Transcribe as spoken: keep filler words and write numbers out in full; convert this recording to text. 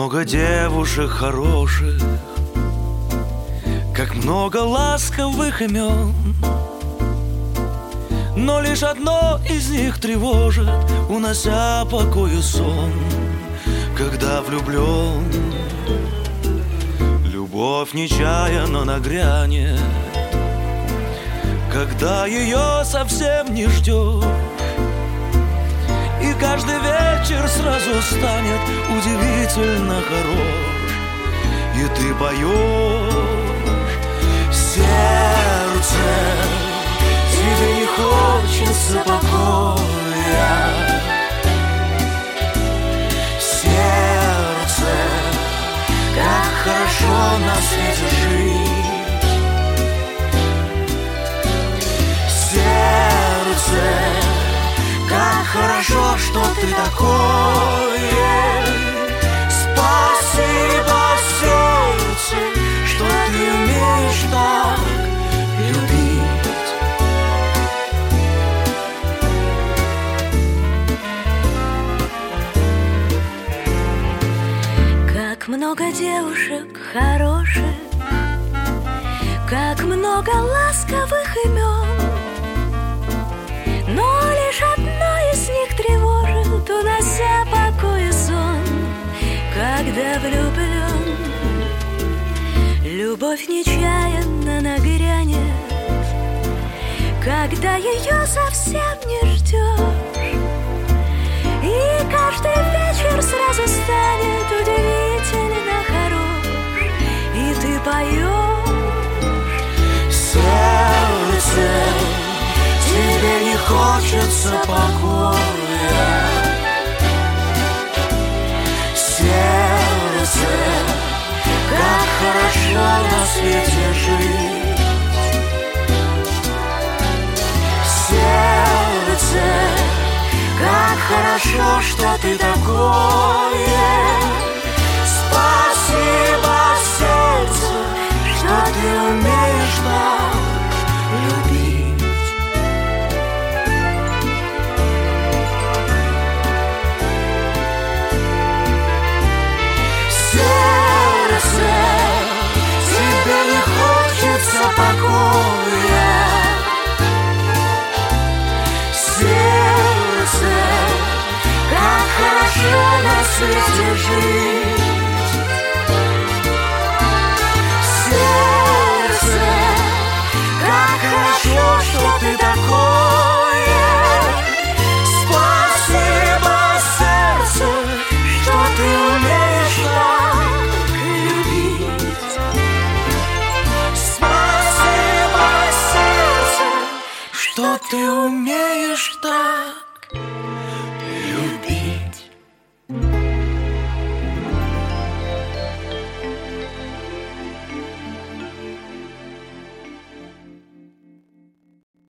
много девушек хороших, как много ласковых имен, но лишь одно из них тревожит, унося покой и сон. Когда влюблен, любовь нечаянно нагрянет, когда ее совсем не ждешь, и каждый вечер сразу станет удивительно хорош. И ты поешь: сердце, тебе не хочется покоя. Сердце, как хорошо на свете жить. Сердце, как хорошо, что ты такое. Спасибо, сердце, что ты умеешь так любить. Как много девушек хороших, как много ласковых имен, но лишь одно из них тревожит, унося покой и сон. Когда влюблен, любовь нечаянно нагрянет, когда ее совсем не ждешь, и каждый вечер сразу станет удивительно хорош. И ты поешь: сердце, тебе не хочется покоя. Сердце, как хорошо на свете жить. Сердце, как хорошо, что ты такое. Спасибо, сердце, что ты умеешь так любить. Сердце, тебе не хочется покоя. Сердце, как хорошо на свете жить. Сердце, как хорошо, что ты такое. Спасибо, сердце, что ты умеешь так любить. Спасибо, сердце, что ты умеешь так